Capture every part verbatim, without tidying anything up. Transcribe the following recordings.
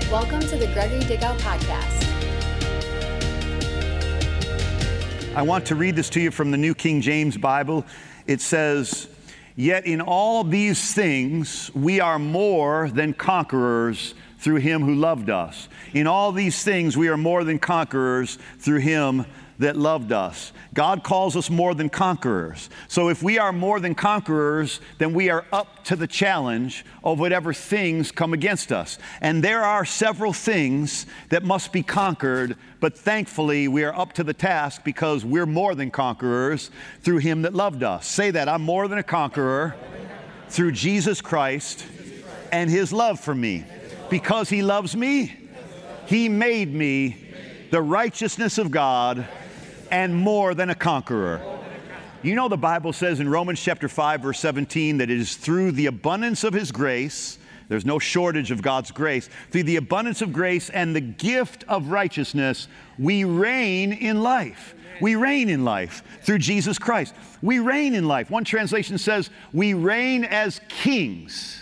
Welcome to the Gregory Dickow Podcast. I want to read this to you from the New King James Bible. It says, "Yet in all these things we are more than conquerors through him who loved us." In all these things we are more than conquerors through him that loved us. God calls us more than conquerors. So if we are more than conquerors, then we are up to the challenge of whatever things come against us. And there are several things that must be conquered, but thankfully we are up to the task because we're more than conquerors through him that loved us. Say that, I'm more than a conqueror through Jesus Christ and his love for me. Because he loves me, he made me the righteousness of God and more than a conqueror. You know, the Bible says in Romans chapter five, verse seventeen, that it is through the abundance of his grace, there's no shortage of God's grace, through the abundance of grace and the gift of righteousness, we reign in life. We reign in life through Jesus Christ. We reign in life. One translation says, we reign as kings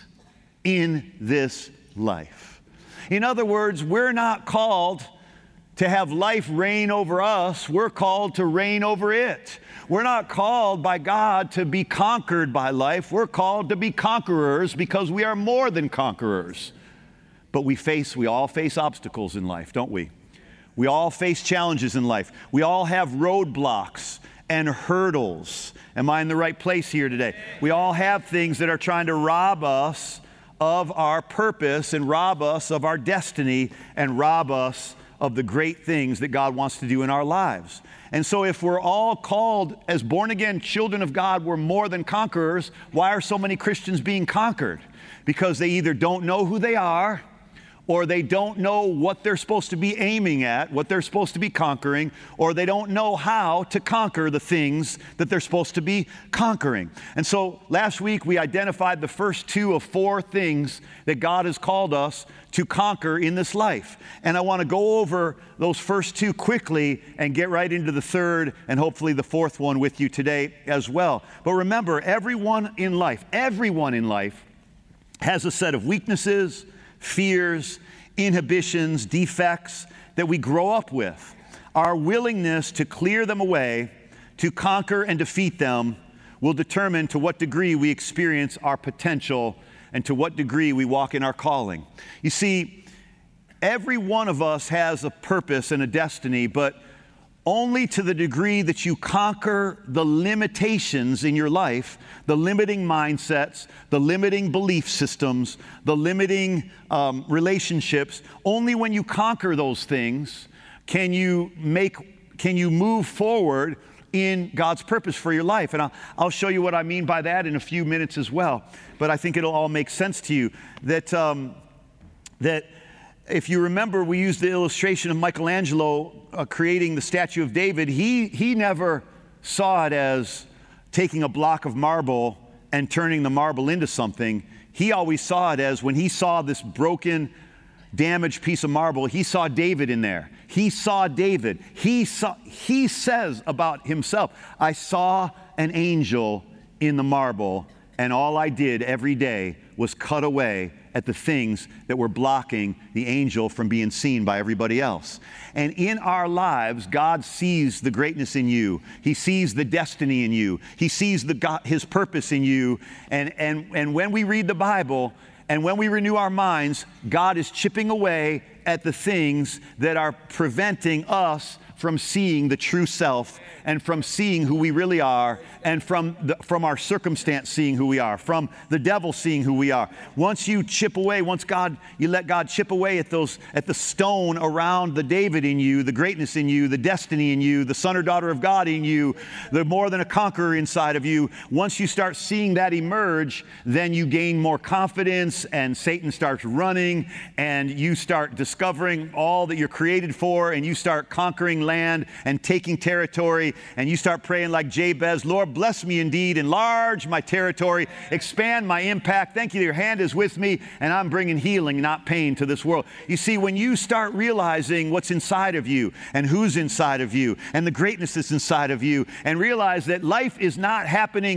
in this life. In other words, we're not called to have life reign over us. We're called to reign over it. We're not called by God to be conquered by life. We're called to be conquerors because we are more than conquerors. But we face, we all face obstacles in life, don't we? We all face challenges in life. We all have roadblocks and hurdles. Am I in the right place here today? We all have things that are trying to rob us of our purpose and rob us of our destiny and rob us of the great things that God wants to do in our lives. And so if we're all called as born-again children of God, we're more than conquerors, why are so many Christians being conquered? Because they either don't know who they are, or they don't know what they're supposed to be aiming at, what they're supposed to be conquering, or they don't know how to conquer the things that they're supposed to be conquering. And so last week we identified the first two of four things that God has called us to conquer in this life. And I want to go over those first two quickly and get right into the third and hopefully the fourth one with you today as well. But remember, everyone in life, everyone in life has a set of weaknesses, fears, inhibitions, defects that we grow up with. Our willingness to clear them away, to conquer and defeat them, will determine to what degree we experience our potential and to what degree we walk in our calling. You see, every one of us has a purpose and a destiny, but only to the degree that you conquer the limitations in your life, the limiting mindsets, the limiting belief systems, the limiting um, relationships, only when you conquer those things can you make, can you move forward in God's purpose for your life. And I'll, I'll show you what I mean by that in a few minutes as well. But I think it'll all make sense to you that, um, that if you remember, we used the illustration of Michelangelo uh, creating the statue of David. He, he never saw it as taking a block of marble and turning the marble into something. He always saw it as when he saw this broken, damaged piece of marble, he saw David in there. He saw David. He saw, he says about himself, I saw an angel in the marble, and all I did every day was cut away at the things that were blocking the angel from being seen by everybody else. And in our lives, God sees the greatness in you. He sees the destiny in you. He sees the God, his purpose in you. And, and, and when we read the Bible and when we renew our minds, God is chipping away at the things that are preventing us from seeing the true self and from seeing who we really are, and from the, from our circumstance seeing who we are, from the devil seeing who we are. Once you chip away, once God, you let God chip away at those, at the stone around the David in you, the greatness in you, the destiny in you, the son or daughter of God in you, the more than a conqueror inside of you, once you start seeing that emerge, then you gain more confidence and Satan starts running and you start discovering all that you're created for and you start conquering land and taking territory. And you start praying like Jabez, Lord, bless me indeed, enlarge my territory, expand my impact. Thank you that your hand is with me, and I'm bringing healing, not pain, to this world. You see, when you start realizing what's inside of you and who's inside of you and the greatness that's inside of you, and realize that life is not happening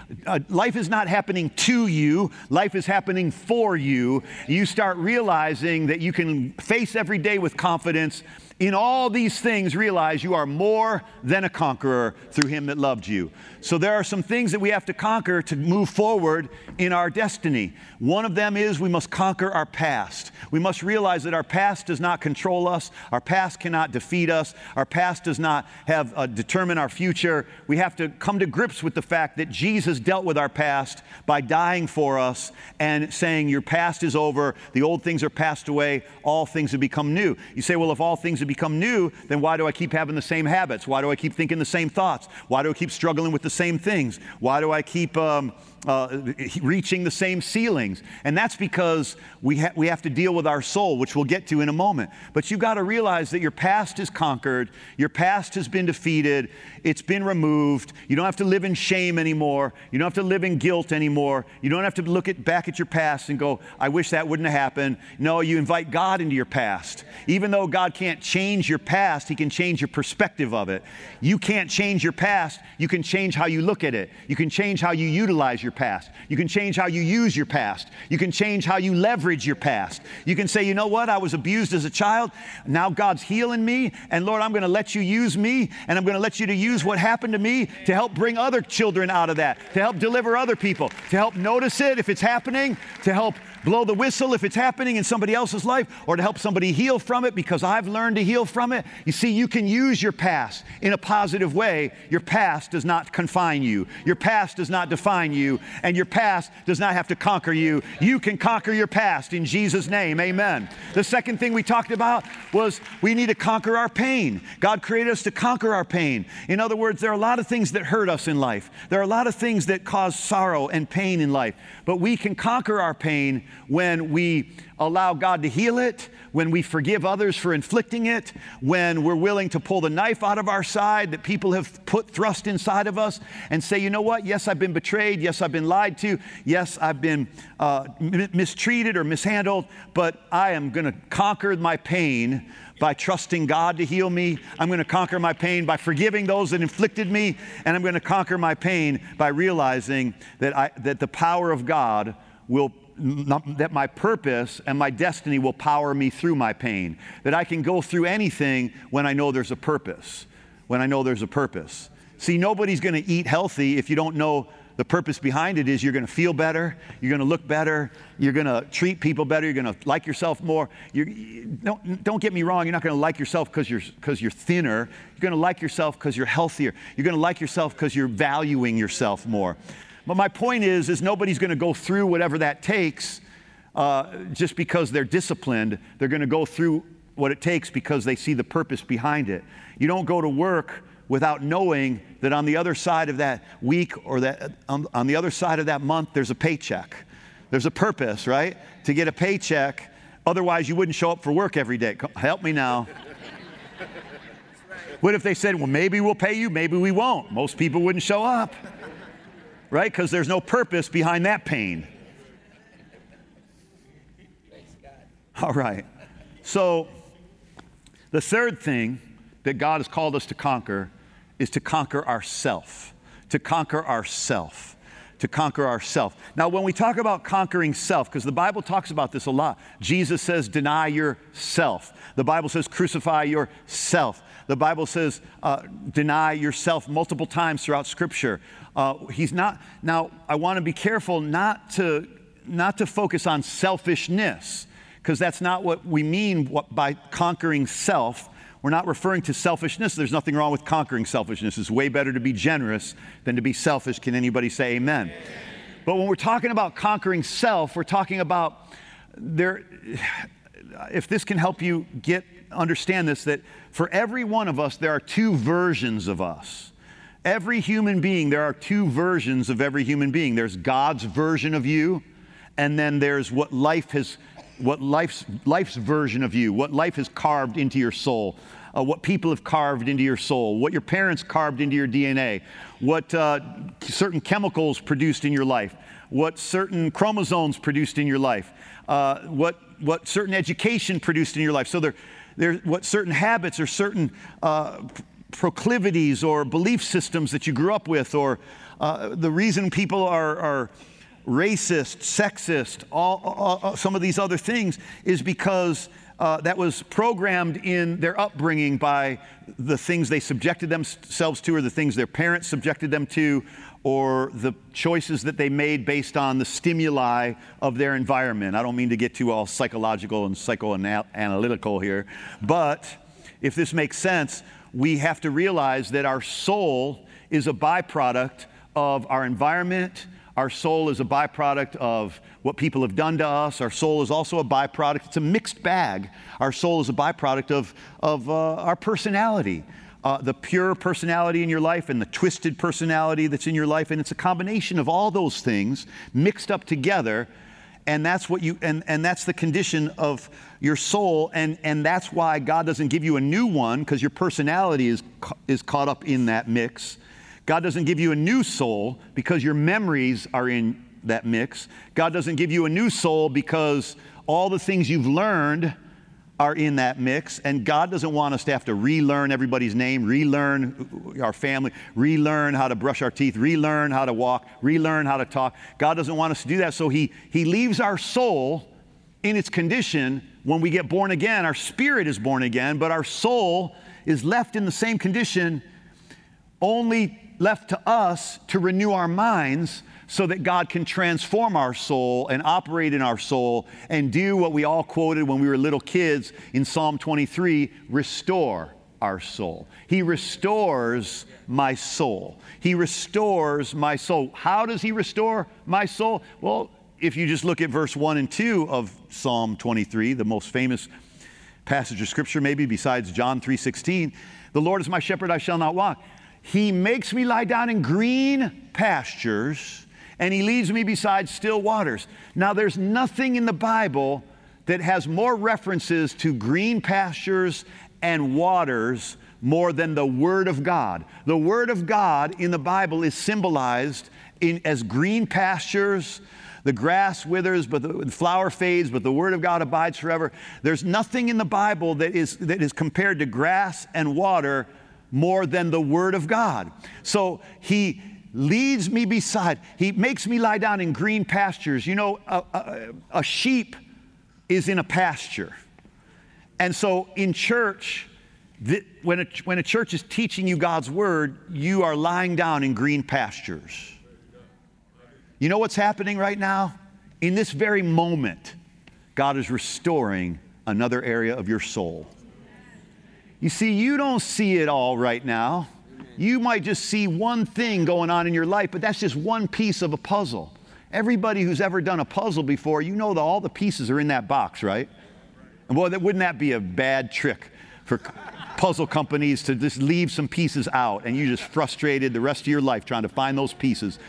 uh, life is not happening to you, life is happening for you. You start realizing that you can face every day with confidence. In all these things, realize you are more than a conqueror through him that loved you. So there are some things that we have to conquer to move forward in our destiny. One of them is we must conquer our past. We must realize that our past does not control us. Our past cannot defeat us. Our past does not have uh, determine our future. We have to come to grips with the fact that Jesus dealt with our past by dying for us and saying, your past is over. The old things are passed away. All things have become new. You say, well, if all things have become new, then why do I keep having the same habits? Why do I keep thinking the same thoughts? Why do I keep struggling with the same things? Why do I keep um, uh, reaching the same ceilings? And that's because we, ha- we have to deal with our soul, which we'll get to in a moment. But you've got to realize that your past is conquered. Your past has been defeated. It's been removed. You don't have to live in shame anymore. You don't have to live in guilt anymore. You don't have to look at, back at your past and go, I wish that wouldn't have happened. No, you invite God into your past. Even though God can't change your past, he can change your perspective of it. You can't change your past. You can change how you look at it. You can change how you utilize your past. You can change how you use your past. You can change how you leverage your past. You can say, you know what? I was abused as a child. Now God's healing me. And Lord, I'm going to let you use me. And I'm going to let you to use what happened to me to help bring other children out of that, to help deliver other people, to help notice it if it's happening, to help blow the whistle if it's happening in somebody else's life, or to help somebody heal from it because I've learned to heal from it. You see, you can use your past in a positive way. Your past does not confine you. Your past does not define you, and your past does not have to conquer you. You can conquer your past in Jesus' name, amen. The second thing we talked about was we need to conquer our pain. God created us to conquer our pain. In other words, there are a lot of things that hurt us in life. There are a lot of things that cause sorrow and pain in life, but we can conquer our pain when we allow God to heal it, when we forgive others for inflicting it, when we're willing to pull the knife out of our side that people have put thrust inside of us and say, you know what? Yes, I've been betrayed. Yes, I've been lied to. Yes, I've been uh, m- mistreated or mishandled, but I am going to conquer my pain by trusting God to heal me. I'm going to conquer my pain by forgiving those that inflicted me, and I'm going to conquer my pain by realizing that I, that the power of God will that my purpose and my destiny will power me through my pain, that I can go through anything when I know there's a purpose, when I know there's a purpose. See, nobody's going to eat healthy if you don't know the purpose behind it is you're going to feel better, you're going to look better, you're going to treat people better, you're going to like yourself more. You're, don't, don't get me wrong, you're not going to like yourself because you're, because you're thinner. You're going to like yourself because you're healthier. You're going to like yourself because you're valuing yourself more. But my point is, is nobody's going to go through whatever that takes uh, just because they're disciplined. They're going to go through what it takes because they see the purpose behind it. You don't go to work without knowing that on the other side of that week or that on, on the other side of that month, there's a paycheck. There's a purpose, right? To get a paycheck. Otherwise, you wouldn't show up for work every day. Help me now. What if they said, well, maybe we'll pay you, maybe we won't? Most people wouldn't show up. Right? Because there's no purpose behind that pain. All right. So the third thing that God has called us to conquer is to conquer ourself. To conquer ourself. To conquer ourself. Now, when we talk about conquering self, because the Bible talks about this a lot, Jesus says, deny yourself. The Bible says, crucify yourself. The Bible says, uh, deny yourself multiple times throughout Scripture. Uh, he's not, now, I want to be careful not to, not to focus on selfishness, because that's not what we mean what, by conquering self. We're not referring to selfishness. There's nothing wrong with conquering selfishness. It's way better to be generous than to be selfish. Can anybody say amen? Amen. But when we're talking about conquering self, we're talking about there, if this can help you get, understand this, that for every one of us, there are two versions of us. Every human being, there are two versions of every human being. There's God's version of you, and then there's what life has, what life's, life's version of you, what life has carved into your soul, uh, what people have carved into your soul, what your parents carved into your D N A, what uh, certain chemicals produced in your life, what certain chromosomes produced in your life, uh, what, what certain education produced in your life. So there, there, what certain habits or certain uh, proclivities or belief systems that you grew up with, or uh, the reason people are, are racist, sexist, all, all, all, some of these other things is because uh, that was programmed in their upbringing by the things they subjected themselves to, or the things their parents subjected them to, or the choices that they made based on the stimuli of their environment. I don't mean to get too all psychological and psychoanalytical here, but if this makes sense, we have to realize that our soul is a byproduct of our environment. Our soul is a byproduct of what people have done to us. Our soul is also a byproduct. It's a mixed bag. Our soul is a byproduct of, of uh, our personality, uh, the pure personality in your life and the twisted personality that's in your life. And it's a combination of all those things mixed up together. And that's what you, and, and that's the condition of your soul. And, and that's why God doesn't give you a new one, because your personality is, is caught up in that mix. God doesn't give you a new soul because your memories are in that mix. God doesn't give you a new soul because all the things you've learned are in that mix. And God doesn't want us to have to relearn everybody's name, relearn our family, relearn how to brush our teeth, relearn how to walk, relearn how to talk. God doesn't want us to do that. So he, he leaves our soul in its condition. When we get born again, our spirit is born again, but our soul is left in the same condition, only left to us to renew our minds so that God can transform our soul and operate in our soul and do what we all quoted when we were little kids in Psalm twenty-three, restore our soul. He restores my soul. He restores my soul. How does he restore my soul? Well, if you just look at verse one and two of Psalm twenty-three, the most famous passage of Scripture maybe besides John three sixteen, the Lord is my shepherd, I shall not want. He makes me lie down in green pastures, and he leads me beside still waters. Now, there's nothing in the Bible that has more references to green pastures and waters more than the Word of God. The Word of God in the Bible is symbolized in, as green pastures. The grass withers, but the flower fades, but the Word of God abides forever. There's nothing in the Bible that is, that is compared to grass and water more than the Word of God. So he leads me beside, he makes me lie down in green pastures. You know, a, a, a sheep is in a pasture. And so in church, the, when, a, when a church is teaching you God's Word, you are lying down in green pastures. You know what's happening right now? In this very moment, God is restoring another area of your soul. You see, you don't see it all right now. You might just see one thing going on in your life, but that's just one piece of a puzzle. Everybody who's ever done a puzzle before, you know that all the pieces are in that box, right? And boy, that, wouldn't that be a bad trick for puzzle companies to just leave some pieces out and you just frustrated the rest of your life trying to find those pieces.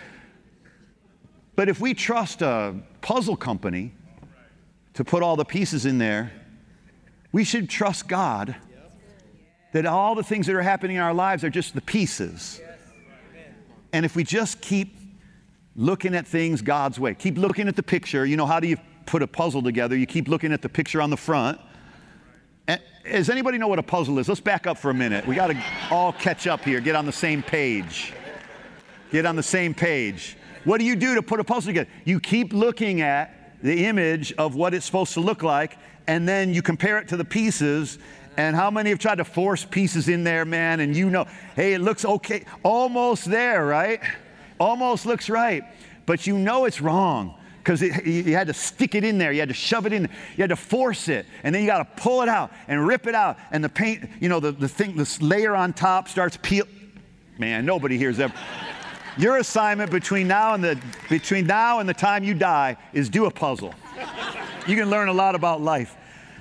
But if we trust a puzzle company to put all the pieces in there, we should trust God that all the things that are happening in our lives are just the pieces. And if we just keep looking at things God's way, keep looking at the picture, you know, how do you put a puzzle together? You keep looking at the picture on the front. And does anybody know what a puzzle is? Let's back up for a minute. We got to all catch up here, get on the same page. Get on the same page. What do you do to put a puzzle together? You keep looking at the image of what it's supposed to look like, and then you compare it to the pieces. And how many have tried to force pieces in there, man? And you know, hey, it looks okay, almost there, right? Almost looks right. But you know it's wrong because you had to stick it in there. You had to shove it in. You had to force it. And then you got to pull it out and rip it out. And the paint, you know, the, the thing, this layer on top starts peel. Man, nobody hears that. Your assignment between now and the between now and the time you die is do a puzzle. You can learn a lot about life.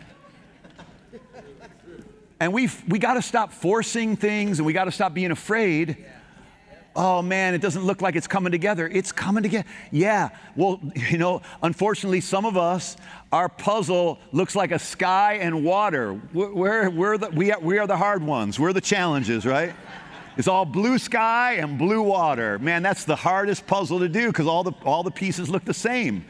And we've, we got to stop forcing things, and we got to stop being afraid. Oh, man, it doesn't look like it's coming together. It's coming together. Yeah, well, you know, unfortunately, some of us, our puzzle looks like a sky and water. We're, we're, we're the, we, are, we are the hard ones. We're the challenges, right? It's all blue sky and blue water. Man, that's the hardest puzzle to do because all the, all the pieces look the same.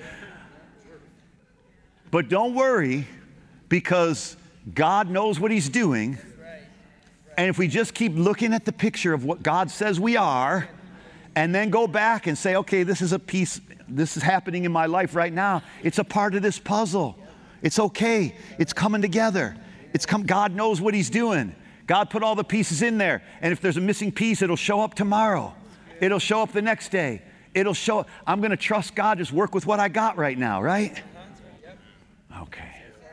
But don't worry, because God knows what he's doing, And if we just keep looking at the picture of what God says we are, and then go back and say, okay, this is a piece, this is happening in my life right now. It's a part of this puzzle. It's okay. It's coming together. It's come, God knows what he's doing. God put all the pieces in there. And if there's a missing piece, it'll show up tomorrow. It'll show up the next day. It'll show up. I'm going to trust God, just work with what I got right now, right? Okay.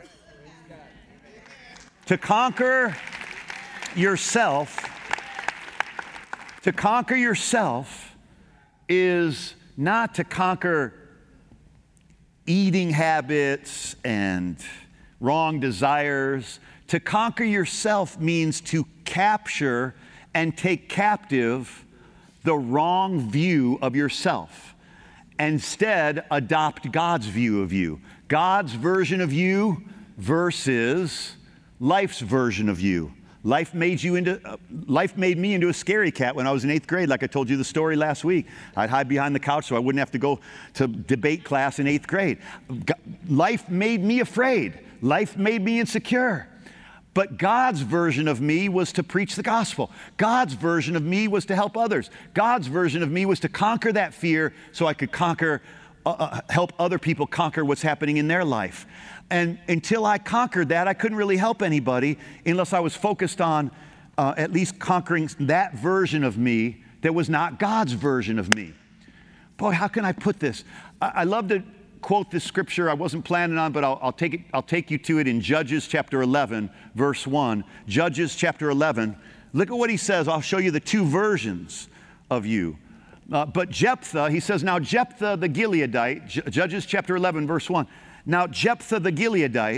To conquer yourself, to conquer yourself is not to conquer eating habits and wrong desires. To conquer yourself means to capture and take captive the wrong view of yourself. Instead, adopt God's view of you. God's version of you versus life's version of you. Life made you into, uh, life made me into a scary cat when I was in eighth grade, like I told you the story last week. I'd hide behind the couch so I wouldn't have to go to debate class in eighth grade. Life made me afraid. Life made me insecure. But God's version of me was to preach the gospel. God's version of me was to help others. God's version of me was to conquer that fear so I could conquer, uh, uh, help other people conquer what's happening in their life. And until I conquered that, I couldn't really help anybody unless I was focused on uh, at least conquering that version of me that was not God's version of me. Boy, how can I put this? I, I love to quote this scripture I wasn't planning on, but I'll, I'll take it. I'll take you to it in Judges chapter eleven, verse one. Judges chapter eleven. Look at what he says. I'll show you the two versions of you. Uh, but Jephthah, he says, now Jephthah the Gileadite, J- Judges chapter eleven, verse one. Now Jephthah the Gileadite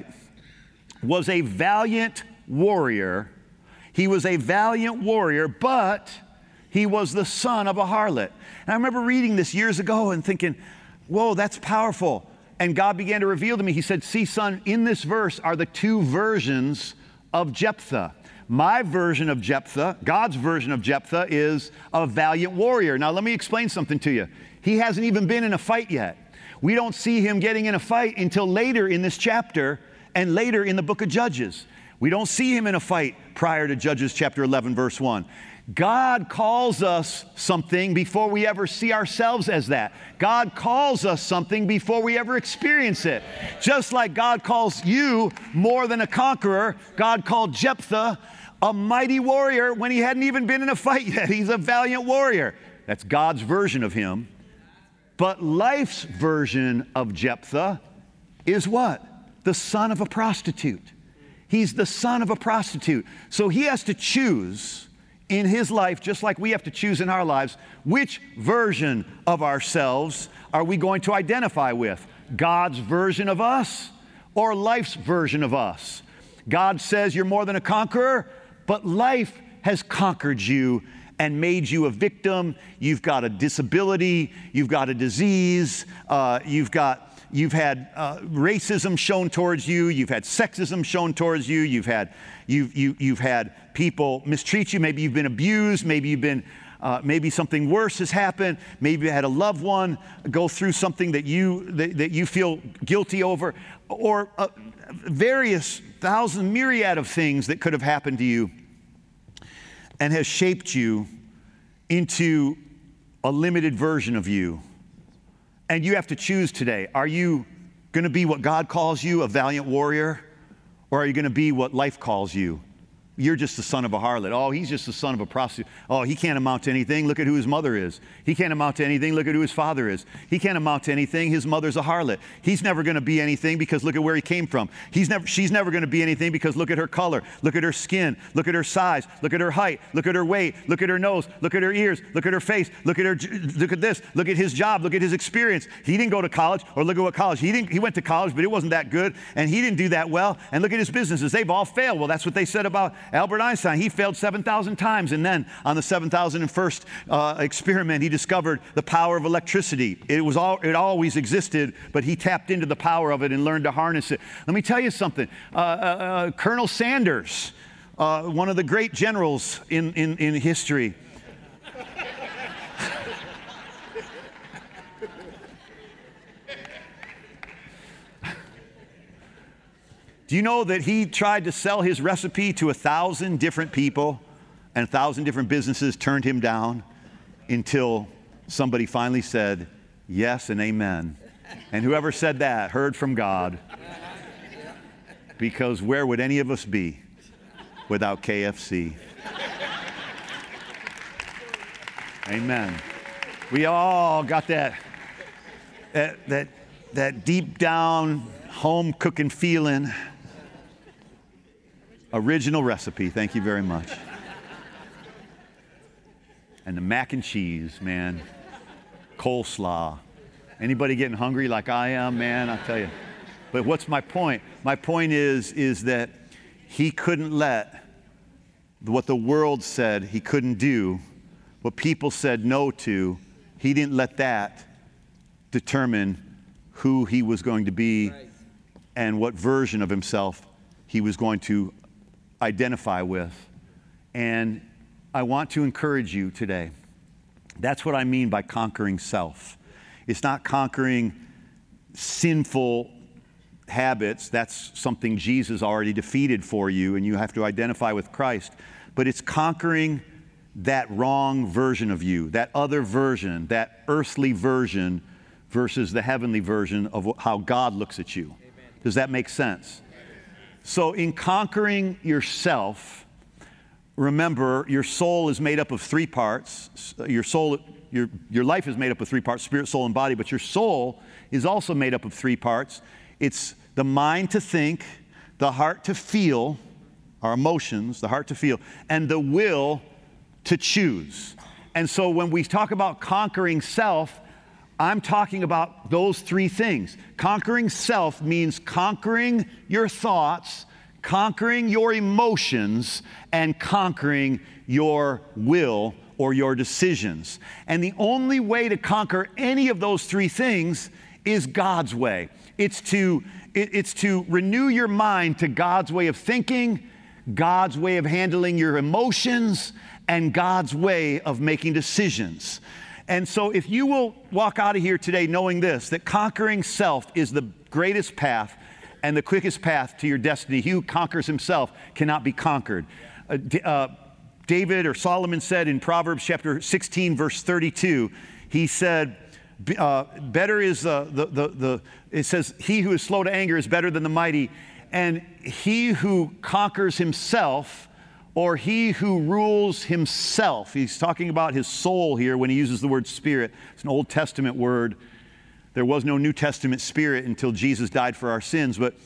was a valiant warrior. He was a valiant warrior, but he was the son of a harlot. And I remember reading this years ago and thinking, whoa, that's powerful. And God began to reveal to me, he said, see, son, in this verse are the two versions of Jephthah. My version of Jephthah, God's version of Jephthah, is a valiant warrior. Now, let me explain something to you. He hasn't even been in a fight yet. We don't see him getting in a fight until later in this chapter and later in the book of Judges. We don't see him in a fight prior to Judges chapter eleven, verse one. God calls us something before we ever see ourselves as that. God calls us something before we ever experience it. Just like God calls you more than a conqueror, God called Jephthah a mighty warrior when he hadn't even been in a fight yet. He's a valiant warrior. That's God's version of him. But life's version of Jephthah is what? The son of a prostitute. He's the son of a prostitute. So he has to choose in his life, just like we have to choose in our lives, which version of ourselves are we going to identify with? God's version of us or life's version of us? God says you're more than a conqueror, but life has conquered you and made you a victim. You've got a disability, you've got a disease, uh, you've got You've had uh, racism shown towards you. You've had sexism shown towards you. You've had you've you, you've had people mistreat you. Maybe you've been abused. Maybe you've been uh, maybe something worse has happened. Maybe you had a loved one go through something that you that, that you feel guilty over, or uh, various thousand myriad of things that could have happened to you, and has shaped you into a limited version of you. And you have to choose today. Are you going to be what God calls you, a valiant warrior? Or are you going to be what life calls you? You're just the son of a harlot. Oh, he's just the son of a prostitute. Oh, he can't amount to anything. Look at who his mother is. He can't amount to anything. Look at who his father is. He can't amount to anything. His mother's a harlot. He's never going to be anything because look at where he came from. He's never, she's never going to be anything because look at her color. Look at her skin. Look at her size. Look at her height. Look at her weight. Look at her nose. Look at her ears. Look at her face. Look at her. Look at this. Look at his job. Look at his experience. He didn't go to college, or look at what college. He didn't. He went to college, but it wasn't that good, and he didn't do that well. And look at his businesses. They've all failed. Well, that's what they said about Albert Einstein. He failed seven thousand times, and then on the seven thousand first uh, experiment, he discovered the power of electricity. It was all, it always existed, but he tapped into the power of it and learned to harness it. Let me tell you something. Uh, uh, uh, Colonel Sanders, uh, one of the great generals in, in, in history, do you know that he tried to sell his recipe to a thousand different people and a thousand different businesses turned him down until somebody finally said, yes and amen. And whoever said that heard from God, because where would any of us be without K F C? Amen. We all got that, that, that, that deep down home cooking feeling. Original recipe, thank you very much. And the mac and cheese, man. Coleslaw. Anybody getting hungry like I am, man? I tell you. But what's my point? My point is, is that he couldn't let what the world said he couldn't do, what people said no to, he didn't let that determine who he was going to be and what version of himself he was going to identify with. And I want to encourage you today. That's what I mean by conquering self. It's not conquering sinful habits. That's something Jesus already defeated for you, and you have to identify with Christ. But it's conquering that wrong version of you, that other version, that earthly version versus the heavenly version of how God looks at you. Amen. Does that make sense? So in conquering yourself, remember, your soul is made up of three parts. Your soul, your, your life is made up of three parts, spirit, soul, and body, but your soul is also made up of three parts. It's the mind to think, the heart to feel, our emotions, the heart to feel, and the will to choose. And so when we talk about conquering self, I'm talking about those three things. Conquering self means conquering your thoughts, conquering your emotions, and conquering your will or your decisions. And the only way to conquer any of those three things is God's way. It's to, it, it's to renew your mind to God's way of thinking, God's way of handling your emotions, and God's way of making decisions. And so if you will walk out of here today knowing this, that conquering self is the greatest path and the quickest path to your destiny. He who conquers himself cannot be conquered. Uh, uh, David or Solomon said in Proverbs chapter sixteen, verse thirty-two, he said, uh, better is uh, the, the, the, it says, he who is slow to anger is better than the mighty, and he who conquers himself, or he who rules himself. He's talking about his soul here when he uses the word spirit. It's an Old Testament word. There was no New Testament spirit until Jesus died for our sins. But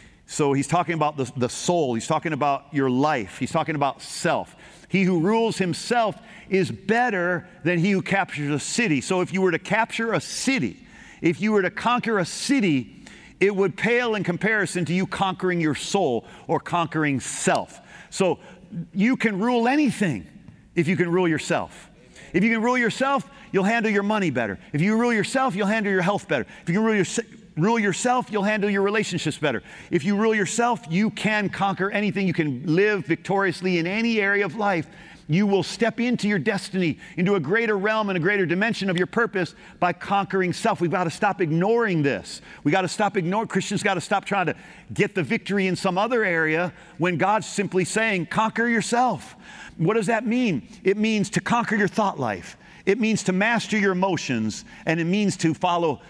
so he's talking about the, the soul. He's talking about your life. He's talking about self. He who rules himself is better than he who captures a city. So if you were to capture a city, if you were to conquer a city, it would pale in comparison to you conquering your soul or conquering self. So you can rule anything if you can rule yourself. If you can rule yourself, you'll handle your money better. If you rule yourself, you'll handle your health better. If you can rule, your, rule yourself, you'll handle your relationships better. If you rule yourself, you can conquer anything. You can live victoriously in any area of life. You will step into your destiny, into a greater realm and a greater dimension of your purpose by conquering self. We've got to stop ignoring this. We've got to stop ignoring, Christians got to stop trying to get the victory in some other area when God's simply saying, conquer yourself. What does that mean? It means to conquer your thought life. It means to master your emotions, and it means to follow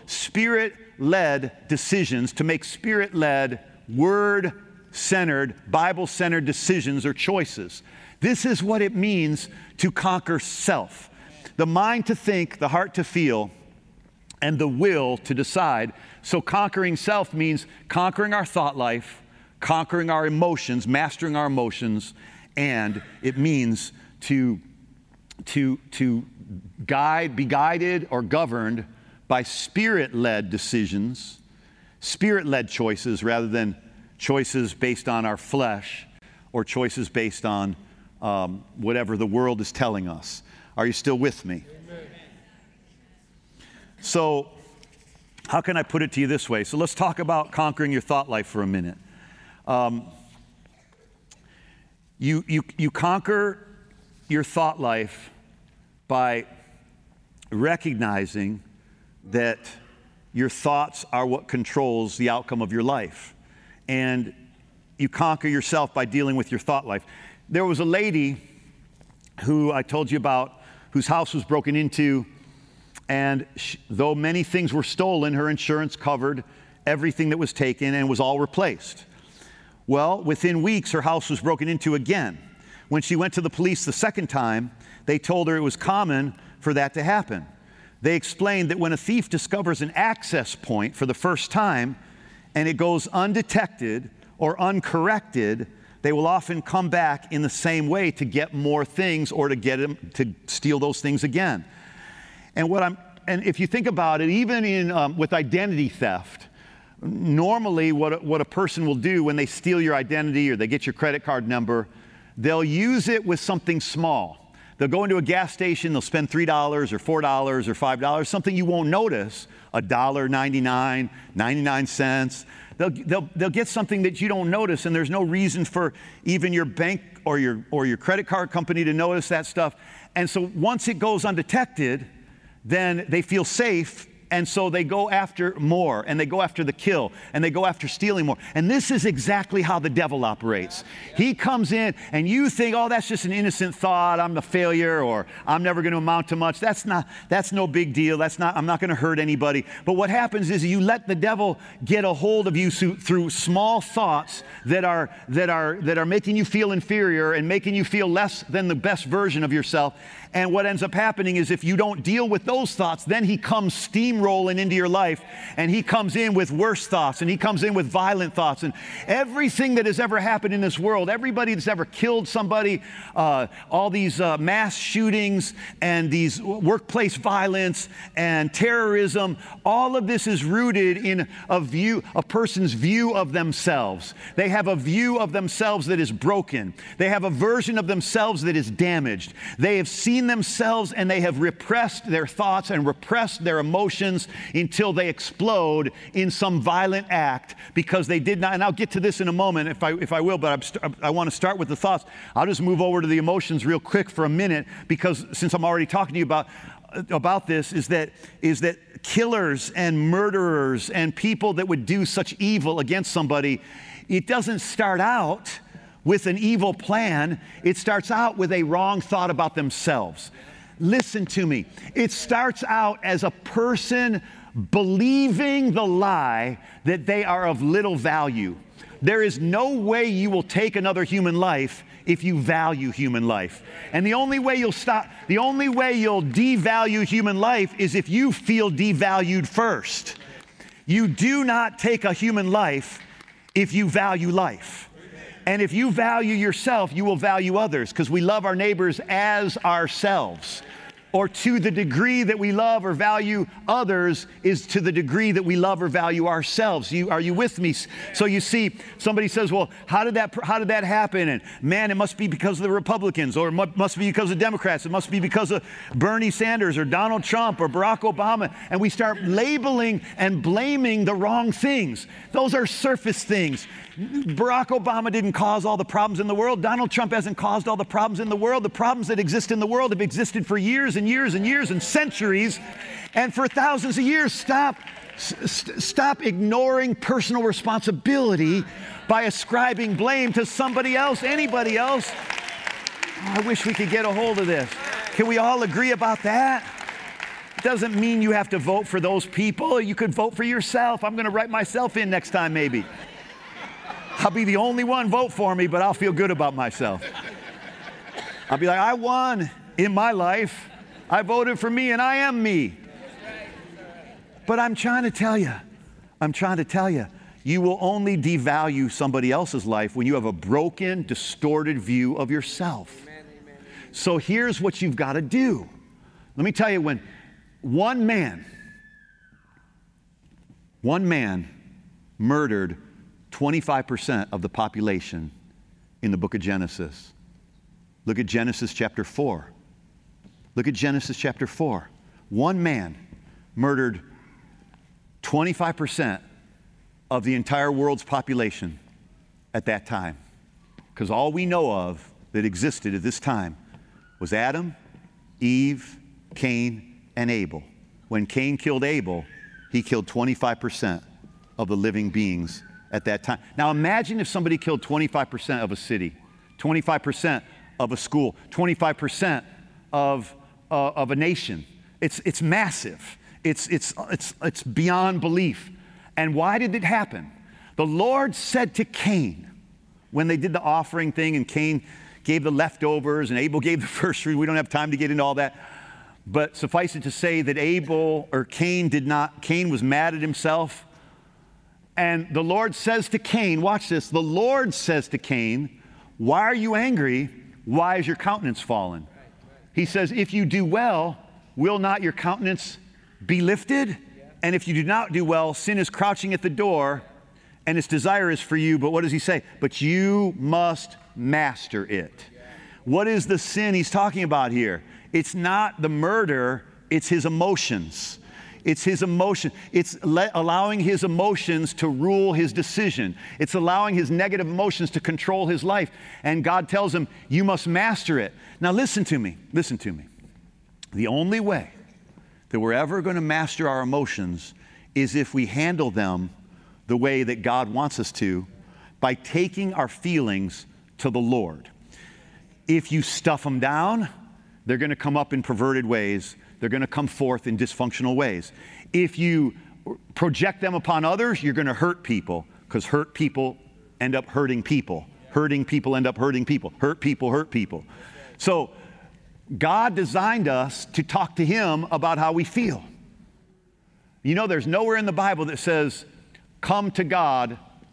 Spirit-led decisions, to make Spirit-led, Word-centered, Bible-centered decisions or choices. This is what it means to conquer self. The mind to think, the heart to feel, and the will to decide. So conquering self means conquering our thought life, conquering our emotions, mastering our emotions, and it means to, to, to guide, be guided or governed by Spirit-led decisions, Spirit-led choices rather than choices based on our flesh or choices based on Um, whatever the world is telling us. Are you still with me? Amen. So, how can I put it to you this way? So let's talk about conquering your thought life for a minute. Um, you, you, you conquer your thought life by recognizing that your thoughts are what controls the outcome of your life. And you conquer yourself by dealing with your thought life. There was a lady who I told you about, whose house was broken into, and she, though many things were stolen, her insurance covered everything that was taken and was all replaced. Well, within weeks, her house was broken into again. When she went to the police the second time, they told her it was common for that to happen. They explained that when a thief discovers an access point for the first time and it goes undetected or uncorrected, they will often come back in the same way to get more things or to get him to steal those things again. And what I'm, and if you think about it, even in um, with identity theft, normally what a, what a person will do when they steal your identity or they get your credit card number, they'll use it with something small. They'll go into a gas station, they'll spend three dollars or four dollars or five dollars, something you won't notice, one dollar and ninety-nine cents, ninety-nine cents. They'll, they'll, they'll get something that you don't notice, and there's no reason for even your bank or your, or your credit card company to notice that stuff. And so once it goes undetected, then they feel safe, and so they go after more, and they go after the kill, and they go after stealing more. And this is exactly how the devil operates. He comes in, and you think, oh, that's just an innocent thought, I'm a failure, or I'm never going to amount to much. That's not, that's no big deal. That's not, I'm not going to hurt anybody. But what happens is you let the devil get a hold of you through small thoughts that are, that are, that are making you feel inferior and making you feel less than the best version of yourself. And what ends up happening is if you don't deal with those thoughts, then he comes steamrolling into your life, and he comes in with worse thoughts, and he comes in with violent thoughts. And everything that has ever happened in this world, everybody that's ever killed somebody, uh, all these uh, mass shootings and these workplace violence and terrorism, all of this is rooted in a view, a person's view of themselves. They have a view of themselves that is broken. They have a version of themselves that is damaged. They have seen themselves, and they have repressed their thoughts and repressed their emotions until they explode in some violent act because they did not. And I'll get to this in a moment if I if I will, but I'm st- I want to start with the thoughts. I'll just move over to the emotions real quick for a minute, because since I'm already talking to you about about this, is that is that killers and murderers and people that would do such evil against somebody, it doesn't start out with an evil plan. It starts out with a wrong thought about themselves. Listen to me. It starts out as a person believing the lie that they are of little value. There is no way you will take another human life if you value human life. And the only way you'll stop, the only way you'll devalue human life is if you feel devalued first. You do not take a human life if you value life. And if you value yourself, you will value others, because we love our neighbors as ourselves. Or to the degree that we love or value others is to the degree that we love or value ourselves. You, are you with me? So you see, somebody says, well, how did that, how did that happen? And man, it must be because of the Republicans, or it must be because of Democrats. It must be because of Bernie Sanders or Donald Trump or Barack Obama. And we start labeling and blaming the wrong things. Those are surface things. Barack Obama didn't cause all the problems in the world. Donald Trump hasn't caused all the problems in the world. The problems that exist in the world have existed for years and years and years and centuries, and for thousands of years. Stop, st- stop ignoring personal responsibility by ascribing blame to somebody else, anybody else. Oh, I wish we could get a hold of this. Can we all agree about that? It doesn't mean you have to vote for those people. You could vote for yourself. I'm going to write myself in next time, maybe. I'll be the only one vote for me, but I'll feel good about myself. I'll be like, I won in my life. I voted for me, and I am me. But I'm trying to tell you, I'm trying to tell you, you will only devalue somebody else's life when you have a broken, distorted view of yourself. Amen, amen. So here's what you've got to do. Let me tell you, when one man, one man murdered twenty-five percent of the population in the book of Genesis. Look at Genesis chapter four. Look at Genesis chapter four. One man murdered twenty-five percent of the entire world's population at that time. Because all we know of that existed at this time was Adam, Eve, Cain, and Abel. When Cain killed Abel, he killed twenty-five percent of the living beings at that time. Now imagine if somebody killed twenty-five percent of a city, twenty-five percent of a school, twenty-five percent of, uh, of a nation. It's, it's massive. It's, it's, it's, it's beyond belief. And why did it happen? The Lord said to Cain, when they did the offering thing and Cain gave the leftovers and Abel gave the first fruit, we don't have time to get into all that. But suffice it to say that Abel or Cain did not, Cain was mad at himself. And the Lord says to Cain, watch this, the Lord says to Cain, why are you angry? Why is your countenance fallen? He says, if you do well, will not your countenance be lifted? And if you do not do well, sin is crouching at the door and its desire is for you. But what does he say? But you must master it. What is the sin he's talking about here? It's not the murder, it's his emotions. It's his emotion. It's le- allowing his emotions to rule his decision. It's allowing his negative emotions to control his life. And God tells him, you must master it. Now listen to me, listen to me. The only way that we're ever going to master our emotions is if we handle them the way that God wants us to, by taking our feelings to the Lord. If you stuff them down, they're going to come up in perverted ways. They're going to come forth in dysfunctional ways. If you project them upon others, you're going to hurt people, because hurt people end up hurting people. Hurting people end up hurting people. Hurt people hurt people. So God designed us to talk to Him about how we feel. You know, there's nowhere in the Bible that says, come to God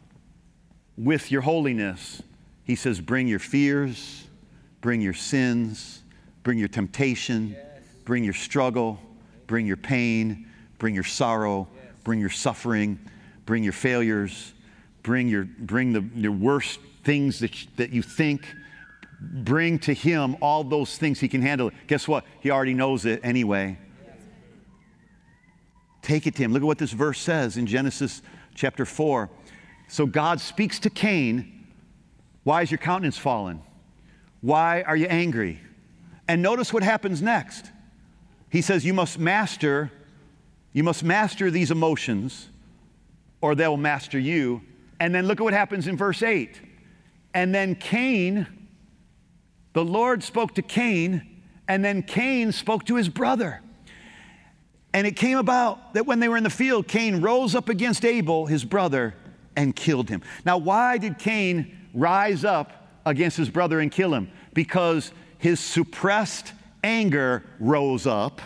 with your holiness. He says, bring your fears, bring your sins, bring your temptation, yes. Bring your struggle, bring your pain, bring your sorrow, yes. Bring your suffering, bring your failures, bring your bring the, the worst things that, you, that you think. Bring to Him all those things. He can handle it. Guess what? He already knows it anyway. Yes. Take it to Him. Look at what this verse says in Genesis chapter four. So God speaks to Cain. Why is your countenance fallen? Why are you angry? And notice what happens next. He says, you must master, you must master these emotions, or they'll master you. And then look at what happens in verse eight. And then Cain, the Lord spoke to Cain, and then Cain spoke to his brother. And it came about that when they were in the field, Cain rose up against Abel, his brother, and killed him. Now, why did Cain rise up against his brother and kill him? Because his suppressed anger rose up,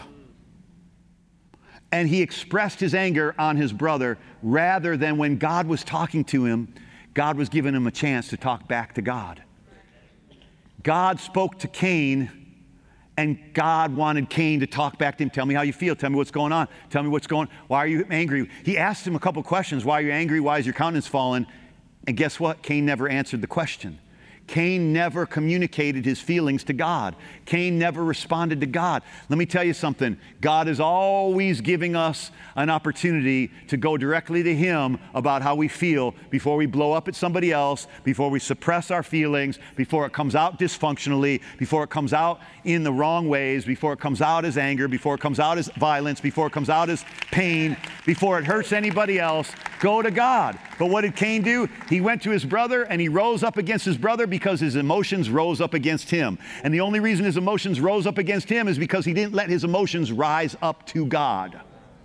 and he expressed his anger on his brother, rather than when God was talking to him, God was giving him a chance to talk back to God. God spoke to Cain, and God wanted Cain to talk back to him. Tell me how you feel. Tell me what's going on. Tell me what's going on. Why are you angry? He asked him a couple questions. Why are you angry? Why is your countenance fallen? And guess what? Cain never answered the question. Cain never communicated his feelings to God. Cain never responded to God. Let me tell you something. God is always giving us an opportunity to go directly to Him about how we feel before we blow up at somebody else, before we suppress our feelings, before it comes out dysfunctionally, before it comes out in the wrong ways, before it comes out as anger, before it comes out as violence, before it comes out as pain, before it hurts anybody else. Go to God. But what did Cain do? He went to his brother and he rose up against his brother because his emotions rose up against him. And the only reason his emotions rose up against him is because he didn't let his emotions rise up to God.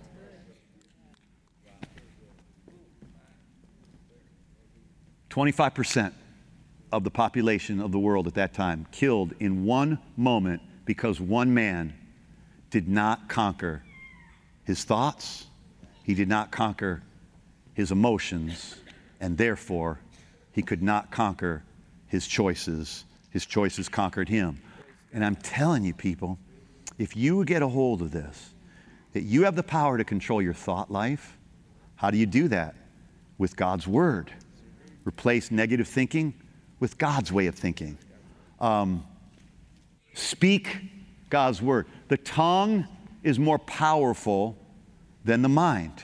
twenty-five percent of the population of the world at that time killed in one moment because one man did not conquer his thoughts. He did not conquer his emotions, and therefore he could not conquer his choices. His choices conquered him. And I'm telling you, people, if you get a hold of this, that you have the power to control your thought life, how do you do that? With God's Word. Replace negative thinking with God's way of thinking. Um, speak God's Word. The tongue is more powerful than the mind.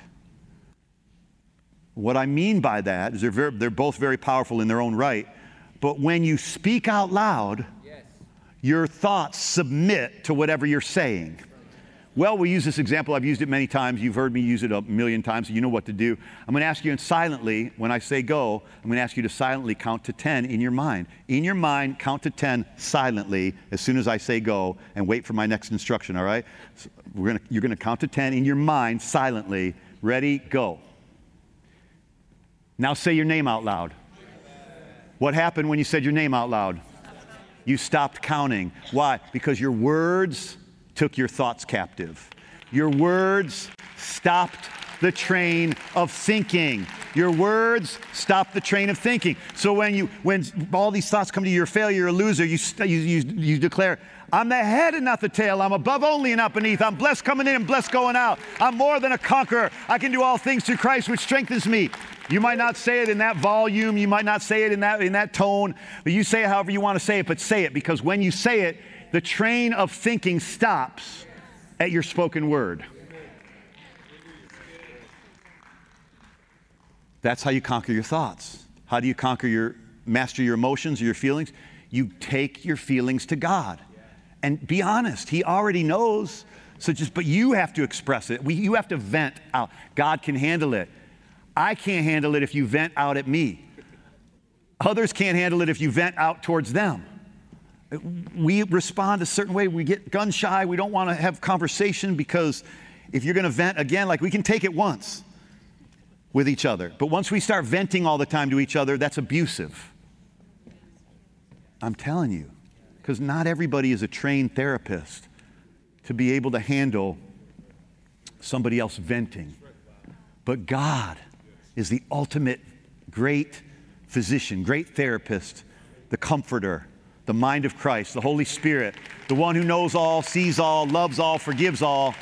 What I mean by that is they're, very, they're both very powerful in their own right, but when you speak out loud, yes, your thoughts submit to whatever you're saying. Well, we use this example. I've used it many times. You've heard me use it a million times, so you know what to do. I'm going to ask you, and silently, when I say go, I'm going to ask you to silently count to ten in your mind. In your mind, count to ten silently as soon as I say go, and wait for my next instruction, all right? So we're gonna, you're going to count to ten in your mind silently. Ready, go. Now say your name out loud. What happened when you said your name out loud? You stopped counting. Why? Because your words took your thoughts captive. Your words stopped the train of thinking. Your words stopped the train of thinking. So when you, when all these thoughts come to you, you're a failure, you're a loser, you, you, you, you declare, I'm the head and not the tail. I'm above only and not beneath. I'm blessed coming in and blessed going out. I'm more than a conqueror. I can do all things through Christ, which strengthens me. You might not say it in that volume. You might not say it in that, in that tone. But you say it however you want to say it, but say it. Because when you say it, the train of thinking stops at your spoken word. That's how you conquer your thoughts. How do you conquer your, master your emotions or your feelings? You take your feelings to God. And be honest, He already knows. So just, but you have to express it. We, you have to vent out. God can handle it. I can't handle it if you vent out at me. Others can't handle it if you vent out towards them. We respond a certain way. We get gun shy. We don't want to have conversation because if you're going to vent again, like we can take it once with each other. But once we start venting all the time to each other, that's abusive. I'm telling you, because not everybody is a trained therapist to be able to handle somebody else venting. But God is the ultimate great physician, great therapist, the comforter, the mind of Christ, the Holy Spirit, the one who knows all, sees all, loves all, forgives all.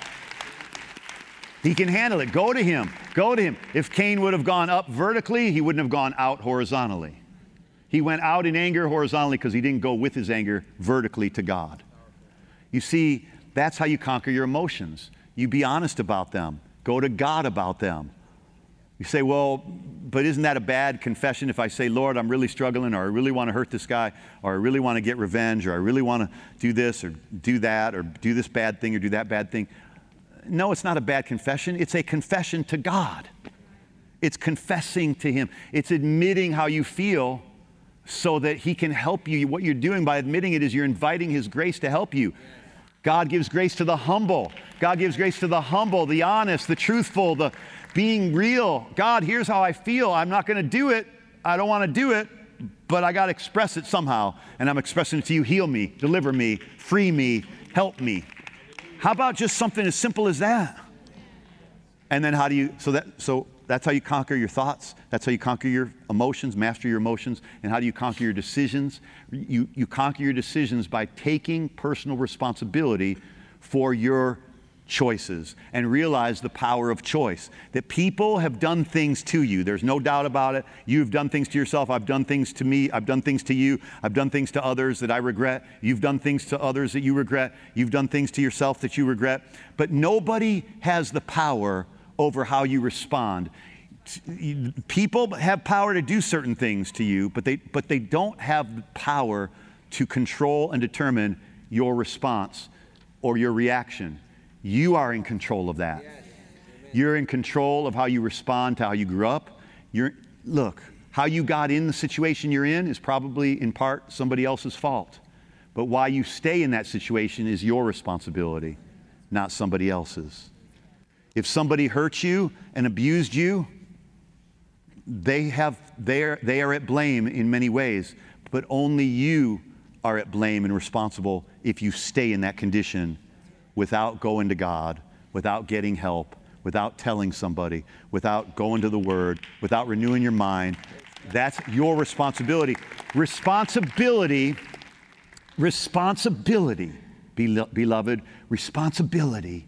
He can handle it. Go to Him. Go to Him. If Cain would have gone up vertically, he wouldn't have gone out horizontally. He went out in anger horizontally because he didn't go with his anger vertically to God. You see, that's how you conquer your emotions. You be honest about them. Go to God about them. You say, well, but isn't that a bad confession if I say, Lord, I'm really struggling, or I really want to hurt this guy, or I really want to get revenge, or I really want to do this or do that, or do this bad thing or do that bad thing? No, it's not a bad confession. It's a confession to God. It's confessing to Him. It's admitting how you feel so that He can help you. What you're doing by admitting it is you're inviting His grace to help you. God gives grace to the humble. God gives grace to the humble, the honest, the truthful, the being real. God, here's how I feel. I'm not going to do it. I don't want to do it, but I got to express it somehow. And I'm expressing it to you. Heal me, deliver me, free me, help me. How about just something as simple as that? And then how do you, so that, so that's how you conquer your thoughts. That's how you conquer your emotions, master your emotions. And how do you conquer your decisions? You, you conquer your decisions by taking personal responsibility for your choices and realize the power of choice. That people have done things to you. There's no doubt about it. You've done things to yourself. I've done things to me. I've done things to you. I've done things to others that I regret. You've done things to others that you regret. You've done things to yourself that you regret. But nobody has the power over how you respond. People have power to do certain things to you, but they, but they don't have the power to control and determine your response or your reaction. You are in control of that. You're in control of how you respond to how you grew up. You're, look, how you got in the situation you're in is probably in part somebody else's fault. But why you stay in that situation is your responsibility, not somebody else's. If somebody hurt you and abused you, they have they are, they are at blame in many ways, but only you are at blame and responsible if you stay in that condition without going to God, without getting help, without telling somebody, without going to the Word, without renewing your mind. That's your responsibility. Responsibility, responsibility, beloved, responsibility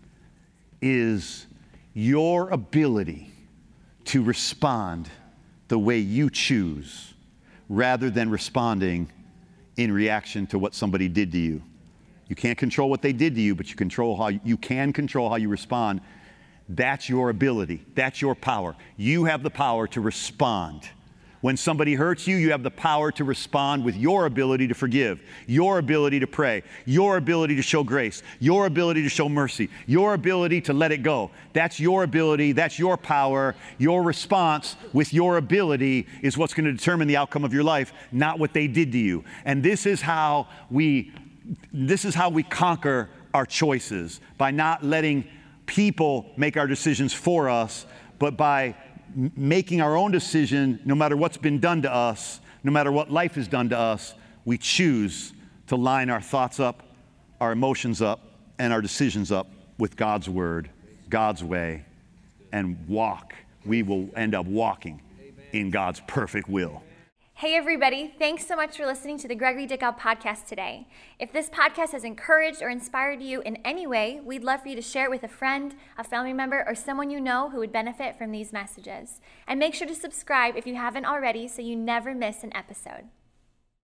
is your ability to respond the way you choose rather than responding in reaction to what somebody did to you. You can't control what they did to you, but you control how you can control how you respond. That's your ability. That's your power. You have the power to respond When somebody hurts you, you have the power to respond with your ability to forgive, your ability to pray, your ability to show grace, your ability to show mercy, your ability to let it go. That's your ability, that's your power. Your response with your ability is what's going to determine the outcome of your life, not what they did to you. And this is how we, this is how we conquer our choices, by not letting people make our decisions for us, but by making our own decision. No matter what's been done to us, no matter what life has done to us, we choose to line our thoughts up, our emotions up, and our decisions up with God's word, God's way, and walk. We will end up walking in God's perfect will. Hey everybody, thanks so much for listening to the Gregory Dickow podcast today. If this podcast has encouraged or inspired you in any way, we'd love for you to share it with a friend, a family member, or someone you know who would benefit from these messages. And make sure to subscribe if you haven't already so you never miss an episode.